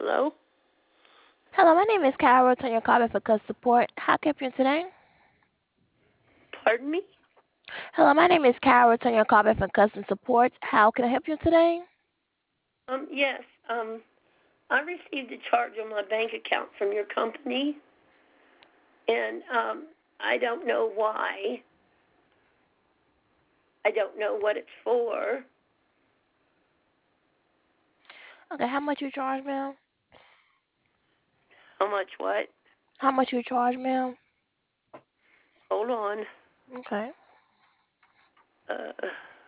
Hello? Hello, my name is Kyle. Return your call for customer support. How can I help you today? Pardon me? Hello, my name is Kyle. Return your call for customer support. How can I help you today? Yes. I received a charge on my bank account from your company, and I don't know why. I don't know what it's for. Okay, how much you charge, ma'am? How much what? How much you charge, ma'am? Hold on. Okay. Uh,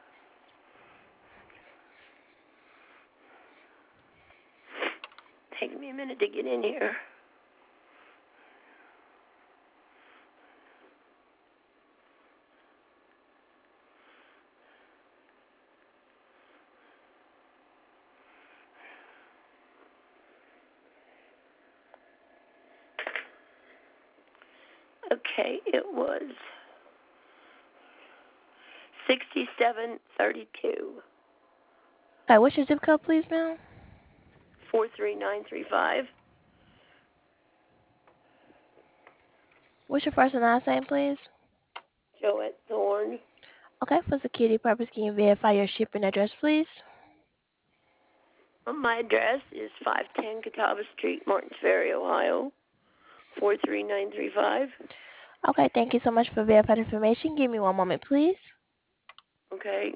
Take me a minute to get in here. Okay, it was 6732 Okay, what's your zip code, please, ma'am? 43935. What's your first and last name, please? Joette Thorne. Okay, for security purpose, can you verify your shipping address, please? My address is 510 Catawba Street, Martins Ferry, Ohio, 43935. Okay, thank you so much for verifying information. Give me one moment, please. Okay.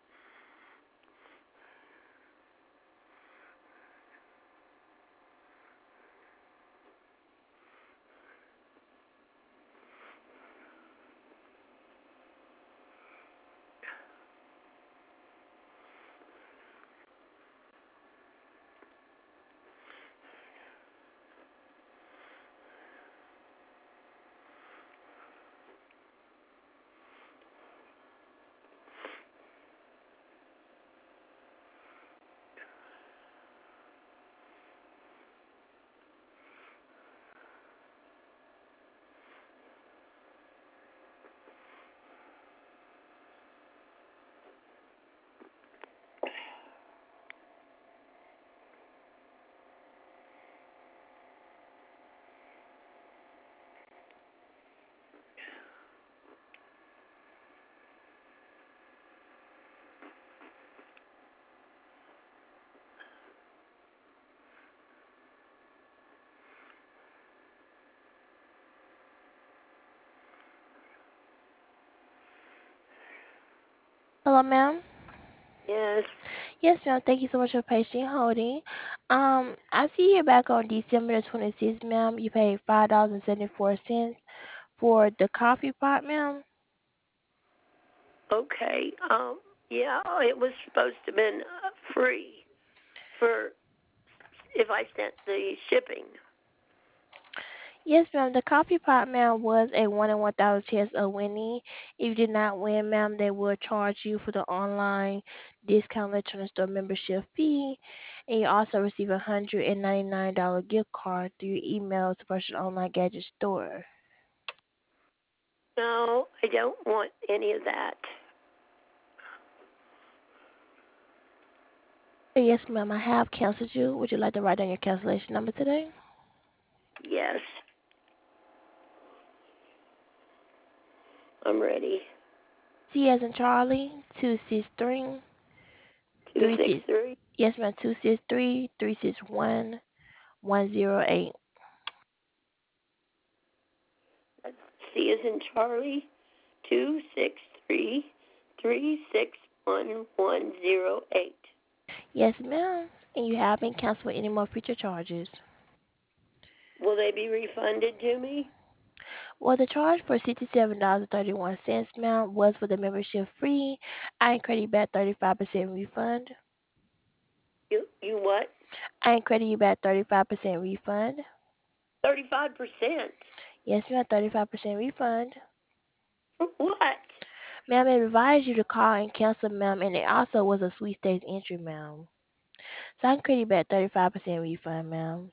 Hello, ma'am. Yes. Yes, ma'am. Thank you so much for patiently holding. I see you back on December the 26th, ma'am. You paid $5.74 for the coffee pot, ma'am. Okay. Yeah, it was supposed to have been free for if I sent the shipping. Yes, ma'am. The coffee pot, ma'am, was a 1 in 1,000 chance of winning. If you did not win, ma'am, they will charge you for the online discount electronic store membership fee, and you also receive $199 gift card through your email to purchase online gadget store. No, I don't want any of that. Yes, ma'am. I have canceled you. Would you like to write down your cancellation number today? Yes, I'm ready. C as in Charlie, 263 36. 263. Yes, ma'am. 263 361 108. That's C as in Charlie. 263 361 108. Yes, ma'am. And you have been canceled with any more future charges. Will they be refunded to me? Well, the charge for $67.31, ma'am, was for the membership free. I ain't credit you back 35% refund. You what? I ain't credit you back 35% refund. 35%. Yes, ma'am, 35% refund. For what? Ma'am, it advised you to call and cancel, ma'am, and it also was a sweepstakes entry, ma'am. So I can credit you back 35% refund, ma'am.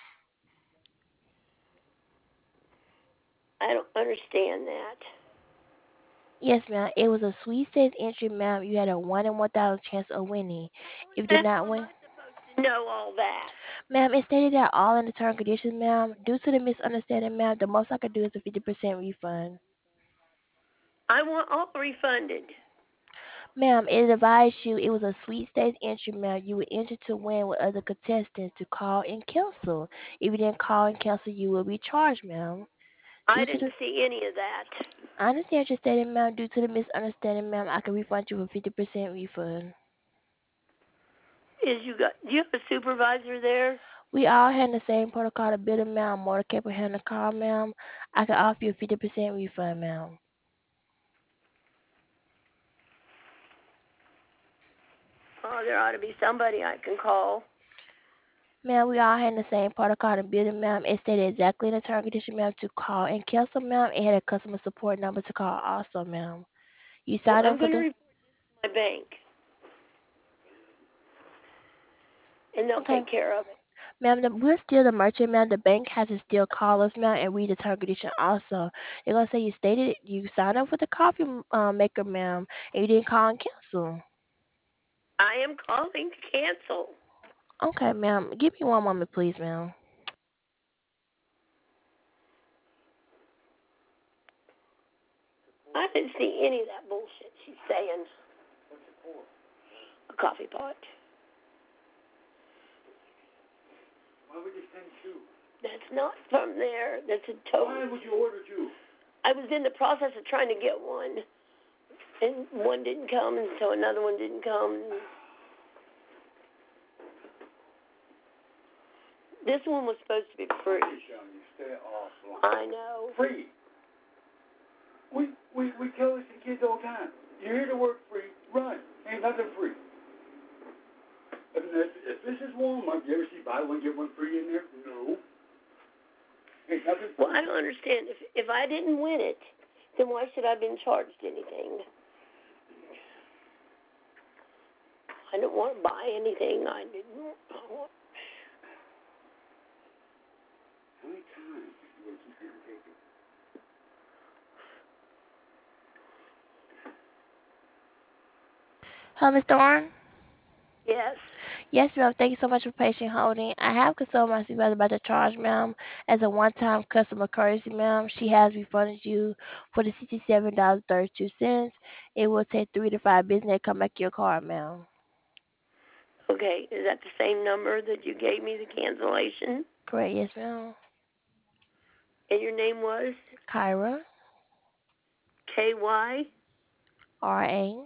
I don't understand that. Yes, ma'am. It was a sweepstakes entry, ma'am. You had a 1 in 1,000 chance of winning. If you did What the not hell am win, I supposed to know all that? Ma'am, it stated that all in the term and conditions, ma'am. Due to the misunderstanding, ma'am, the most I could do is a 50% refund. I want all refunded. Ma'am, it advised you it was a sweepstakes entry, ma'am. You were entered to win with other contestants to call and cancel. If you didn't call and cancel, you will be charged, ma'am. I Due to didn't the see any of that. I understand your statement, ma'am. Due to the misunderstanding, ma'am, I can refund you for 50% refund. Do you have a supervisor there? We all had the same protocol to bill, ma'am. Motor capable hand the call, ma'am. I can offer you a 50% refund, ma'am. Oh, there ought to be somebody I can call. Ma'am, we all had the same protocol to bill, ma'am. It stated exactly in the term and condition, ma'am, to call and cancel, ma'am. It had a customer support number to call also, ma'am. You Well, signed I'm up for going to the report my bank, and they'll okay. take care of it. Ma'am, we're still the merchant, ma'am. The bank has to still call us, ma'am, and read the term and condition also. They're gonna say you stated you signed up for the coffee maker, ma'am, and you didn't call and cancel. I am calling to cancel. Okay, ma'am. Give me one moment, please, ma'am. I didn't see any of that bullshit she's saying. A coffee pot. Why would you send two? That's not from there. That's a total. Why would you order two? I was in the process of trying to get one, and one didn't come, and so another one didn't come. This one was supposed to be free. You stay offline. I know. Free. We tell this to kids all the time. You hear the word free, run. Ain't nothing free. If this is Walmart, you ever see buy one get one free in there? No. Ain't nothing free. Well, I don't understand. If I didn't win it, then why should I have been charged anything? I didn't want to buy anything. I didn't want. How many times do you keep getting taken? Hello, Miss Thorne. Yes. Yes, ma'am. Thank you so much for patient holding. I have consulted my supervisor about the charge, ma'am. As a one-time customer courtesy, ma'am, she has refunded you for the $67.32. It will take 3 to 5 business days to come back to your card, ma'am. Okay. Is that the same number that you gave me the cancellation? Correct, yes, ma'am. And your name was Kyra, KYIA. RA.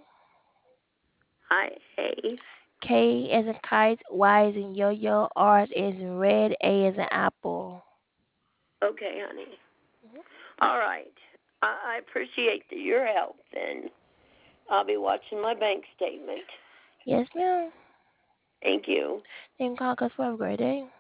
K as in kite, Y as in yo-yo, R as in red, A as in apple. Okay, honey. All right. I appreciate your help, and I'll be watching my bank statement. Yes, ma'am. Thank you. Thank you, call us. Have a great day.